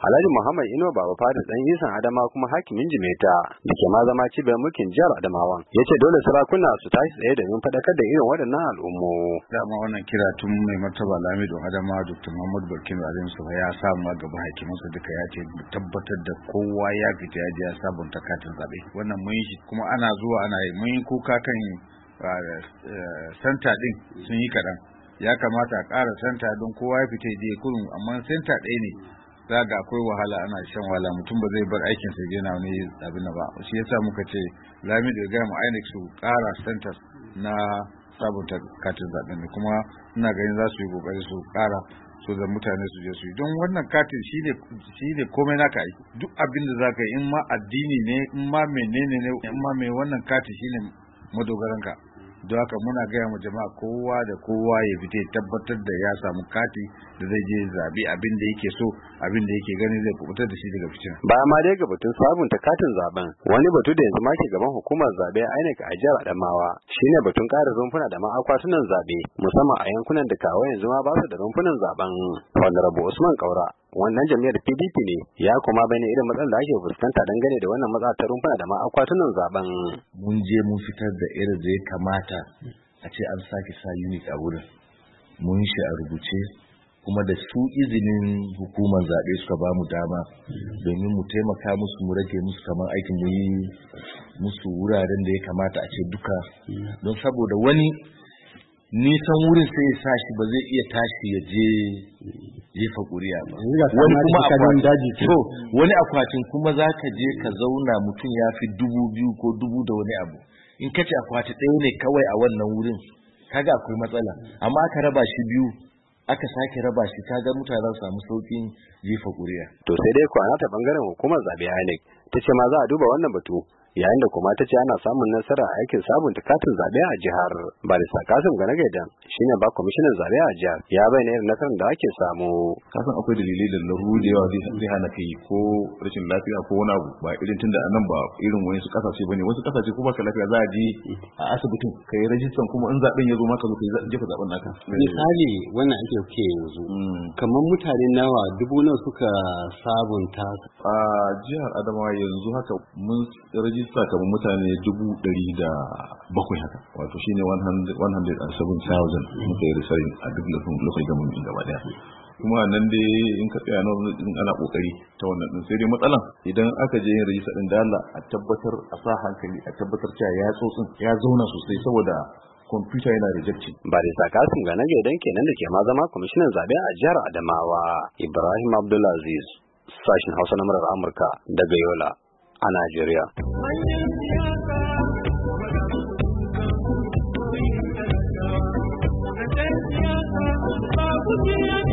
Alhaji Muhammad Ino Baba Fadi dan Isan Adama kuma hakimin Jimeta da ke ma zama cibiyar mulkin jihar Adamawa ya ce dole sarakuna su tashi tsaye domin faɗakar da irin waɗannan al'ummu. Dama wannan kira tun mai martaba Lamido Adama Dr. Muhammad Barkindo Adamsu ya samu gaba hakimansa duka ya ce tabbatar da kowa ya fita ya je ya sabunta katin zaɓe. Wannan mun yi kuma ana zuwa ana yi mun yi kuka kan santa din sun yi kaɗan. Ya kamata a ƙara santa don kowa ya fita je kurun amma santa ɗaya ne za ga akwai wahala ana shan wahala mutum ba zai bar aikin sa yana wani abin ba shi yasa muka ce Lamido ya gaya mu INEC su ƙara centers na sabunta katin zaɓen ne kuma ina ganin za su yi kokari su ƙara so da mutane su je su yi don wannan katin shine komai naka yi duk abin da zaka yi in ma addini ne in ma menene ne in ma mai wannan katin shine madogaranka don haka muna gaya mu jama'a kowa da kowa ya fita tabbatar da ya samu kati da zai je zabi abin da yake so abin da yake gani zai kubutar da shi daga fitina. Bayan ma dai ga batun sabunta katin zaben wani batu da yanzu ma ke gaban hukumar zabe INEC a jihar Adamawa shine batun ƙara rumfuna da ma akwatunan zabe musamman a yankunan da kawai yanzu ma ba su da rumfunan zaben. Honorable Usman Kaura wannan jami'ar PDP ne ya kuma bayyana irin matsalar da ake fuskanta dangane da wannan matsala ta rumfuna da ma akwatunan zaben. Mun je mun fitar da irin da ya kamata a ce an sake sa unit a wurin mun shi a rubuce kuma da su izinin hukumar zaɓe suka ba mu dama domin mu taimaka musu mu rage musu kamar aikin mu yi musu wuraren da ya kamata a ce duka don saboda wani nisan wurin sai ya sa shi ba zai iya tashi ya je jefa ƙuri'a ba wani akwatin kuma za ka je ka zauna mutum ya fi 2,000 ko 2,000 da wani abu in ka ce akwati ɗaya ne kawai a wannan wurin kaga akwai matsala amma aka raba shi biyu aka sake raba shi kaga mutanen samu sauƙin jefa ƙuri'a. To sai dai kwana ta bangaren hukumar zabe INEC ta ce ma za a duba wannan batu yayin da kuma ta ce ana samun nasara a aikin sabunta katin zabe a jihar. Barista Kasim Ganagaidan shine ba kwamishinan zabe a jihar ya bayyana irin nasarar da ake samu. Kasan akwai dalilai da lahu da yawa zai hana kai ko rashin lafiya ko wani abu ba irin tunda a nan ba irin wani su kasashe bane wasu kasashe ko baka lafiya za a je a asibitin kai rajistan kuma in zaben ya zo maka zo kai jefa zaben naka. Misali wannan ake ke yanzu kamar mutane nawa dubu nawa suka sabunta a jihar Adamawa yanzu haka mun rajista kamar mutane 107,000 haka wato shine 107,000 muka yi risarin a duk lokacin gamin gaba daya kuma nan dai in ka tsaya nan ana kokari ta wannan din sai dai matsalan idan aka je yin rajista din da Allah a tabbatar a sa hankali a tabbatar cewa ya tsotsin ya zauna sosai saboda kwamfuta yana rejecting. Barista Kasim Ganagaidan kenan da ke ma zama kwamishinan zabe a jihar Adamawa. Ibrahim Abdulaziz sashin Hausa na murar Amurka daga Yola a Najeriya.